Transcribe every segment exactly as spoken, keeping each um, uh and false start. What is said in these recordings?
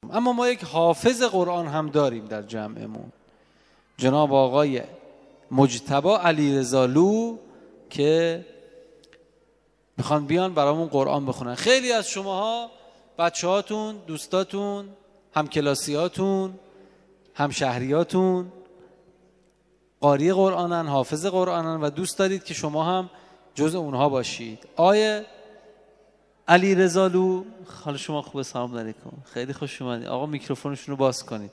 بکنم. اما ما یک حافظ قرآن هم داریم در جمعمون، جناب آقای مجتبی علیرضالو که میخوان بیان برامون قرآن بخونن. خیلی از شماها بچه‌هاتون، دوستاتون، همکلاسیاتون، همشهریاتون قاری قرآنن، حافظ قرآنن و دوست دارید که شما هم جز اونها باشید. آیه علیرضالو، حال شما خوبه؟ سلام علیکم، خیلی خوش اومدید. آقا میکروفونشون رو باز کنید.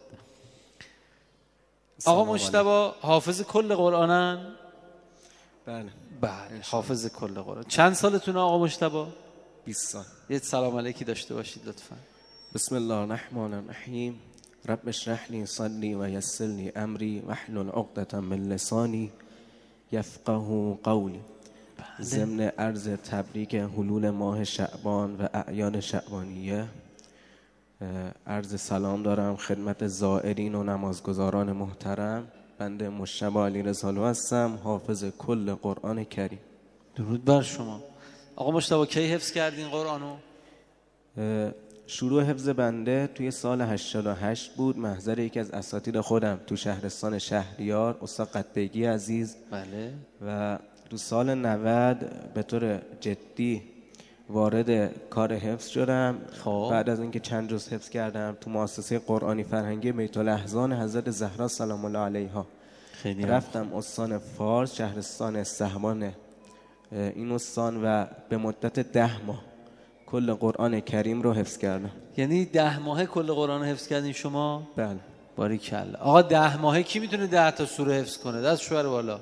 آقا مجتبی حافظ کل قرآنن؟ بله بله حافظ کل قرآن. چند سالتون آقا مجتبی؟ بیست سال. یه سلام علیکی داشته باشید لطفا. بسم الله الرحمن الرحیم. رب اشرح لی صدری و یسر لی امری واحلل عقدة من لسانی یفقهوا قولی. ضمن عرض تبریک حلول ماه شعبان و اعیان شعبانیه، عرض سلام دارم خدمت زائرین و نمازگزاران محترم. بنده مجتبی علیرضالو هستم، حافظ کل قرآن کریم. درود بر شما. آقا مجتبی کی حفظ کردین قرآنو؟ شروع حفظ بنده توی سال هشتاد و هشت بود، محضر یکی از اساتید خودم تو شهرستان شهریار، استاد قطبیگی عزیز. بله. و تو سال نود به طور جدی وارد کار حفظ شدم. خب. بعد از اینکه چند جز حفظ کردم تو مؤسسه قرآنی فرهنگی بیت الاحزان حضرت زهرا سلام الله علیها خیلی رفتم استان فارس، شهرستان استهبان این استان، و به مدت ده ماه کل قرآن کریم رو حفظ کردم. یعنی ده ماه کل قرآن رو حفظ کردین شما؟ بله. باریکلا. آقا ده ماهه کی میتونه ده تا سوره حفظ کنه؟ دست شوهر بالا.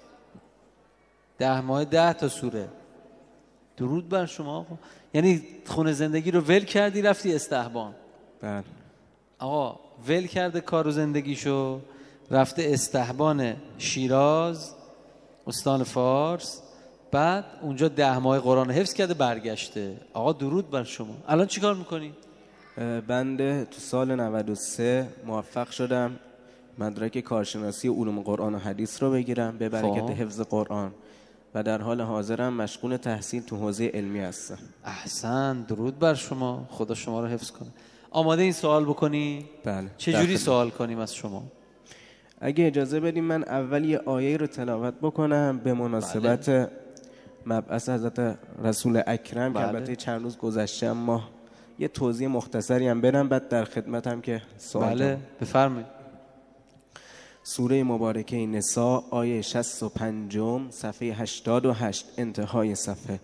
ده ماه ده تا سوره. درود بر شما آقا. یعنی خونه زندگی رو ول کردی رفتی استهبان؟ بله. آقا ول کرده کار و زندگیشو، رفته استهبان شیراز استان فارس، بعد اونجا ده ماه قرآن حفظ کرده برگشته. آقا درود بر شما. الان چی کار میکنی؟ بنده تو سال نود و سه موفق شدم مدرک کارشناسی علوم قرآن و حدیث رو بگیرم به برکت حفظ قرآن، و در حال حاضرم مشغول تحصیل تو حوزه علمی هستم. احسن، درود بر شما، خدا شما رو حفظ کنه. آماده این سوال بکنی؟ بله. چجوری سوال کنیم از شما؟ اگه اجازه بدیم من اول یه آیه رو تلاوت بکنم به مناسبت بله. مبعث حضرت رسول اکرم. بله. که البته چند روز گذشته ما یه توضیح مختصری هم برم، بعد در خدمتم که سوال. بله بفرمایید. سوره مبارکه نساء آیه شصت و پنج صفحه هشتاد و هشت انتهای صفحه.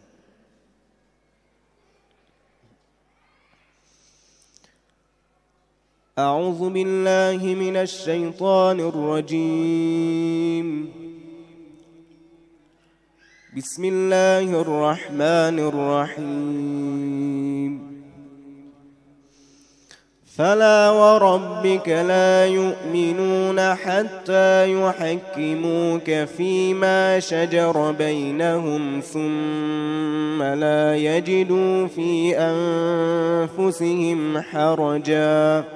اعوذ بالله من الشیطان الرجیم. بسم الله الرحمن الرحیم. فلا وربك لا يؤمنون حتى يحكموك فيما شجر بينهم ثم لا يجدوا في أنفسهم حرجا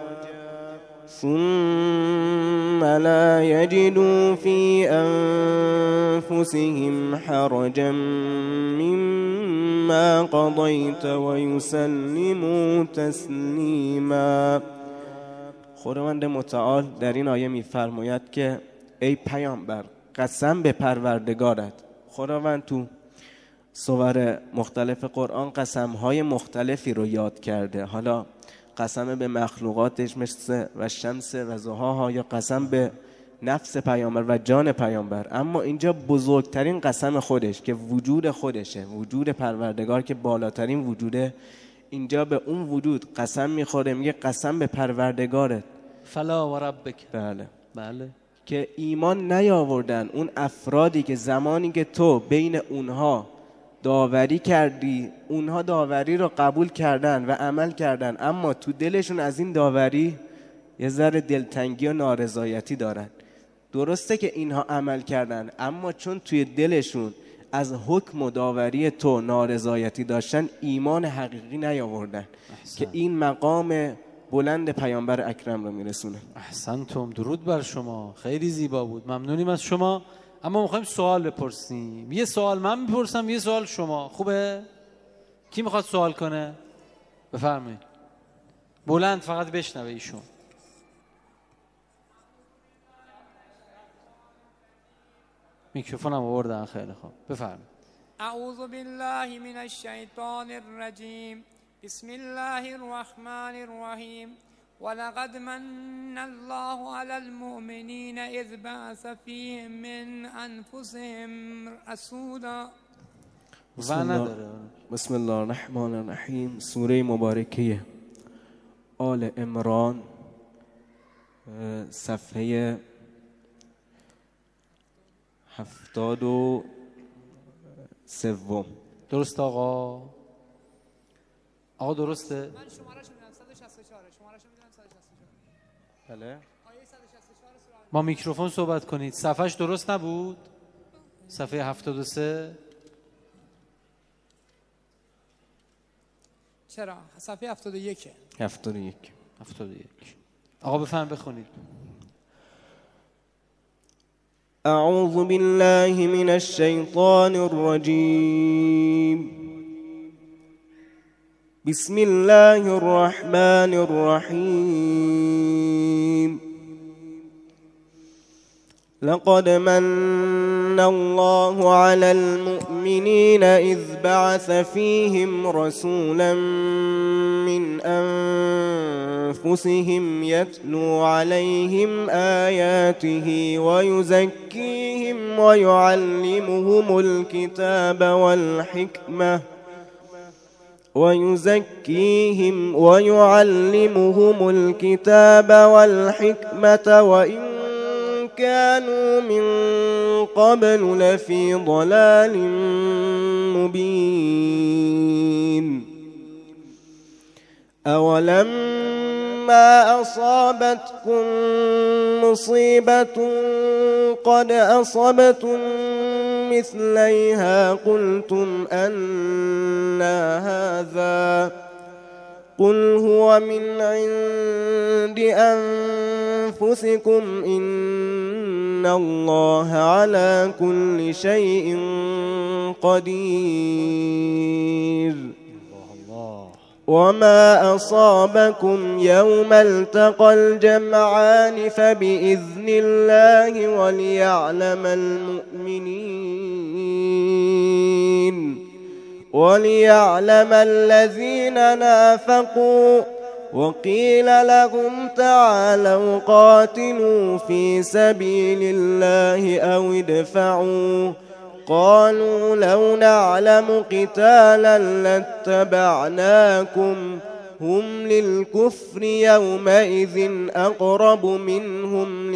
ثم لا يجدوا في أنفسهم حرجا مما قضيت ويسلموا تسلیما. خداوند متعال در این آیه می‌فرماید که ای پیامبر قسم به پروردگارت. خداوند تو سور مختلف قرآن قسم‌های مختلفی رو یاد کرده، حالا قسم به مخلوقاتش مثل و شمس و ضحاها، یا قسم به نفس پیامبر و جان پیامبر، اما اینجا بزرگترین قسم خودش که وجود خودشه، وجود پروردگار که بالاترین وجوده، اینجا به اون وجود قسم میخوره، میگه قسم به پروردگارت. فلا و ربک. بله بله. که ایمان نیاوردن اون افرادی که زمانی که تو بین اونها داوری کردی، اونها داوری رو قبول کردن و عمل کردن، اما تو دلشون از این داوری یه ذره دلتنگی و نارضایتی دارن. درسته که اینها عمل کردن، اما چون توی دلشون از حکم و داوری تو نارضایتی داشتن، ایمان حقیقی نیاوردن. احسن. که این مقام بلند پیامبر اکرم رو میرسونه. احسنتم، درود بر شما، خیلی زیبا بود، ممنونیم از شما. اما میخوایم سوال بپرسیم. یه سوال من بپرسم، یه سوال شما. خوبه؟ کی میخواد سوال کنه؟ بفرمایید. بلند فقط بشنوه ایشون. میکروفون هم آوردن. خیلی خوب بفرمایید. اعوذ بالله من الشیطان الرجیم. بسم الله الرحمن الرحیم. ولقد من الله على المؤمنین اذ بعث فیهم من انفسهم رسولا. بسم الله, بسم الله الرحمن الرحیم. سوره مبارکه آل عمران، صفحه هفتاد و سوم. درست آقا؟ آقا درسته؟ من شماره‌شو میدونم صد و شصت و چهار. شماره‌شو میدونم صد و شصت و چهار. بله. آیه صد و شصت و چهار سوره. با میکروفون صحبت کنید. صفحهش درست نبود؟ صفحه هفتاد و سه. چرا؟ صفحه هفتاد و یک. هفتاد و یک. هفتاد و یک. آقا بفهم بخونید. اعوذ بالله من الشیطان الرجیم. بسم الله الرحمن الرحیم. لقد من الله على المؤمنين إذ بعث فيهم رسولا من أنفسهم يتلو عليهم آياته ويزكيهم ويعلمهم الكتاب والحكمة ويزكيهم ويعلمهم الكتاب والحكمة وإن كانوا من قبل لفي ضلال مبين. أولما أصابتكم مصيبة قد أصبتم مثليها قلتم أنى هذا قل هو من عند أنفسكم إن الله على كل شيء قدير. وما أصابكم يوم التقى الجمعان فبإذن الله وليعلم المؤمنين وليعلم الذين نافقوا وقيل لهم تعالوا قاتلوا في سبيل الله أو ادفعوا قالوا لو نعلم قتالا لاتبعناكم هم للكفر يومئذ أقرب منهم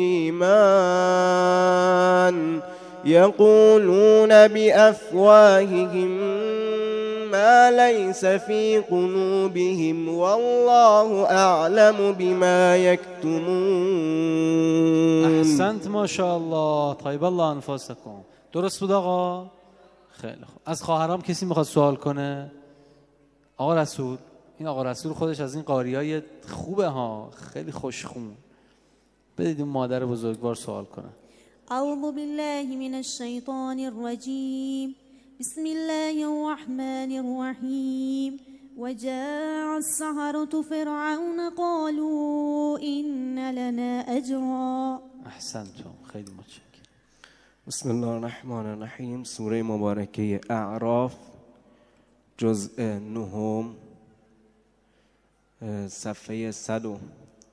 للإيمان يقولون بأفواههم ما ليس في قلوبهم والله أعلم بما يكتمون. احسنت ما شاء الله. طيب الله انفاسكم. درست بود آقا؟ خیلی خوب. از خواهرام کسی میخواد سوال کنه؟ آقا رسول، این آقا رسول خودش از این قاریای خوبه ها، خیلی خوشخون. بدید این مادر بزرگوار سوال کنه. اعوذ بالله من الشیطان الرجیم. بسم الله الرحمن الرحیم. وجاء السحرة فرعون قالوا إن لنا أجرا. احسنتم، خیلی متشکرم. بسم الله الرحمن الرحیم. سوره مبارکه اعراف، جزء نهم، صفحه صد و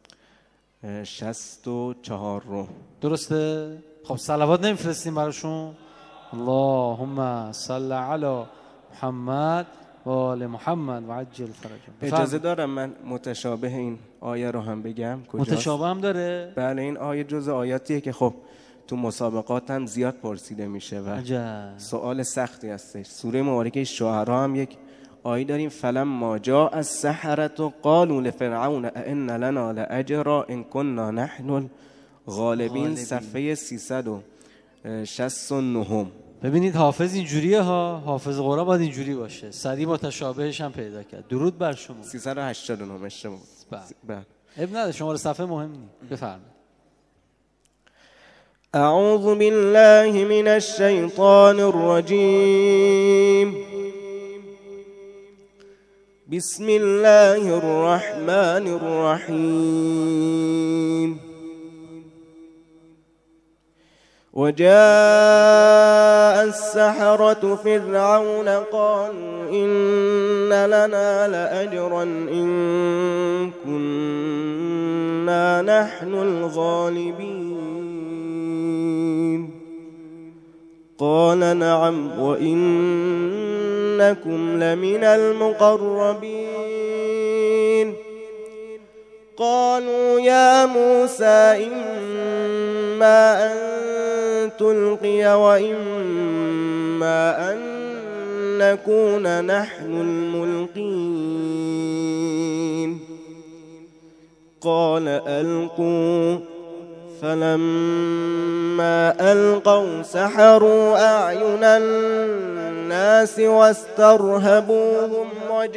شصت و چهار رو. درسته؟ خب صلوات نمیفرستیم براشون؟ اللهم صل علی محمد و آل محمد و عجل فرجهم. اجازه دارم من متشابه این آیه رو هم بگم؟ کجاست؟ متشابه هم داره؟ بله، این آیه جزء آیاتیه که خب تو مسابقات هم زیاد پرسیده میشه و عجب. سوال سختی هستش. سوره مبارکه شعرا هم یک آیه داریم، فلما جاء السحرة قالوا لفرعون ائن لنا لاجرا ان كنا نحن الغالبین، صفحه سیصد و شصت و نه. ببینید حافظ اینجوریه ها، حافظ قرآن باید اینجوری باشه، سریع متشابهش هم پیدا کرد. درود بر شما. سیصد و هشتاد و نه اشتباه. بله. ابن نداره، شماره صفحه مهم نیست. بفرمایید. اعوذ بالله من الشیطان الرجیم. بسم الله الرحمن الرحيم وجاء السحرة فرعون قالوا إن لنا لأجرا إن كنا نحن الغالبين قال نعم وإنكم لمن المقربين قالوا يا موسى إما أن تلقي وإما أن نكون نحن الملقين قال ألقوا فلما ألقوا سحروا أعين الناس واسترهبوهم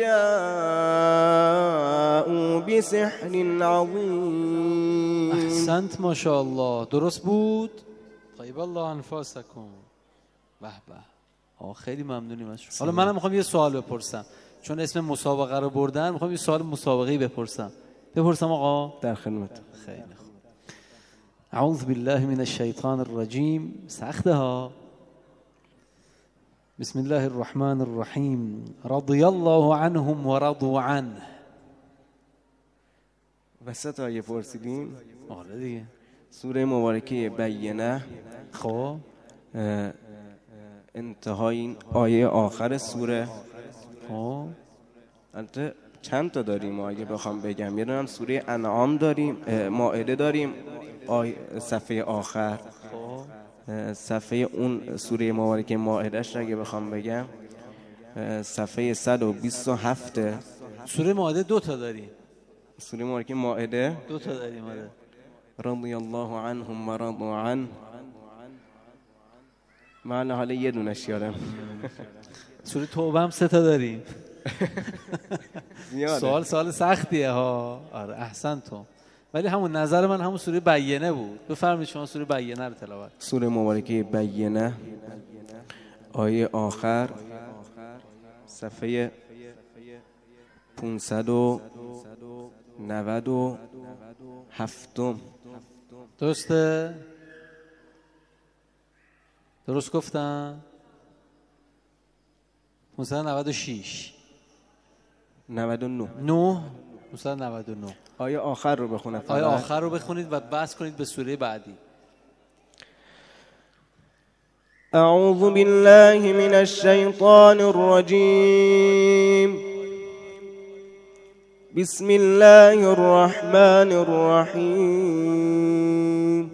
وجاءوا بسحر عظيم. احسنت ما شاء الله. درست بود؟ طيب الله انفاسکم. به به. آه خیلی ممنونیم از شما. حالا منم میخوام یه سوال بپرسم، چون اسم مسابقه رو بردن میخوام یه سوال مسابقه‌ای بپرسم. بپرسم آقا؟ در خدمت. خیلی خوب. اعوذ بالله من الشیطان الرجیم. سخته ها. بسم الله الرحمن الرحیم. رضی الله عنهم و رضوا عنه. وسط آیه پرسیدیم. آره دیگه. سوره مبارکه بینه. خب انتهای این آیه آخر سوره. خب البته چند تا داریم اگه بخوام بگم، یه دونم سوره انعام داریم، مائده داریم، آیه صفحه آخر. صفحه اون سوره مبارکه مائدهش اگه بخوام بگم صفحه صد و بیست و هفت. سوره مائده دو تا داریم. سوره مبارکه مائده دو تا داریم. آره. رضی الله عنهم و رضوا عنه. من حالا یه دونش یادم. سوره توبه هم سه تا داریم. سوال سوال سختیه ها. آره احسن تو. ولی همون نظر من همون سوره بینه بود. بفرمایید شما سوره بینه رو تلاوت. سوره مبارکه بینه آیه آخر صفحه پانصد و نود و هفتم. درسته؟ درست گفتم؟ پانصد و نود و شش. نود و نه. نه. پانصد و نود و نه. آیه آخر رو بخونید. آیه آخر رو بخونید و بحث کنید به سوره بعدی. اعوذ بالله من الشیطان الرجیم. بسم الله الرحمن الرحیم.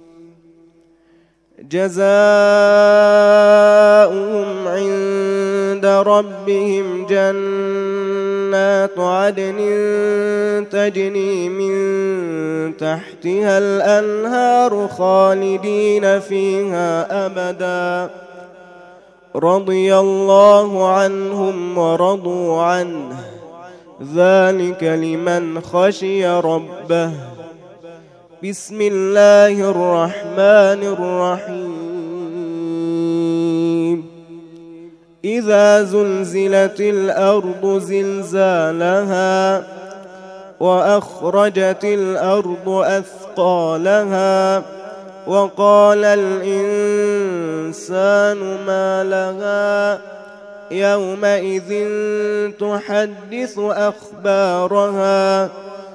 جزاؤهم عند ربهم جنات عدن تجري من تحتها الأنهار خالدين فيها أبدا رضي الله عنهم ورضوا عنه ذلك لمن خشي ربه. بسم الله الرحمن الرحيم. إذا زلزلت الأرض زلزالها وأخرجت الأرض أثقالها وقال الإنسان ما لها يومئذ تحدث أخبارها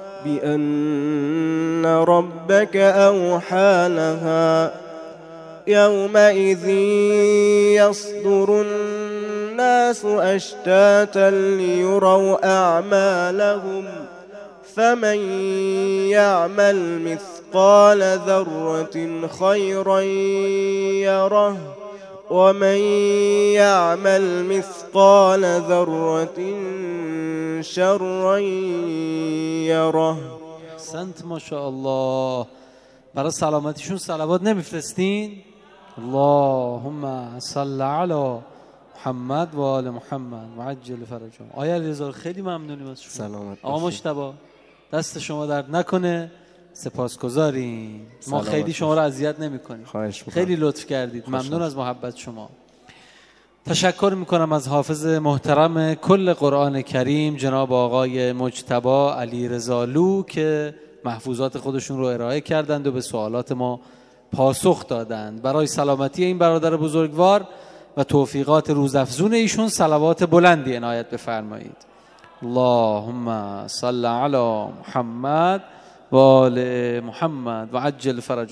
بأن ربك أوحى لها يومئذ يصدر الناس أشتاتا ليروا أعمالهم فمن يعمل مثقال ذرة خيرا يره ومن يعمل مثقال ذرة شرا يره. سنت ما شاء الله. برای سلامتیشون صلوات نمیفرستین؟ اللهم صل علی محمد و آل محمد و عجل فرجهم. آیا علیرضا خیلی ممنونیم از شما. سلامت آقا مجتبی دست شما درد نکنه. سپاسگزاریم. ما خیلی شما رو اذیت نمی‌کنیم. خواهش می‌کنم. خیلی لطف کردید. ممنون از محبت شما. تشکر میکنم از حافظ محترم کل قرآن کریم جناب آقای مجتبی علیرضالو که محفوظات خودشون رو ارائه کردند و به سوالات ما پاسخ دادند. برای سلامتی این برادر بزرگوار و توفیقات روزافزون ایشون صلوات بلندی عنایت بفرمایید. اللهم صل علی محمد و آل محمد و عجل فرج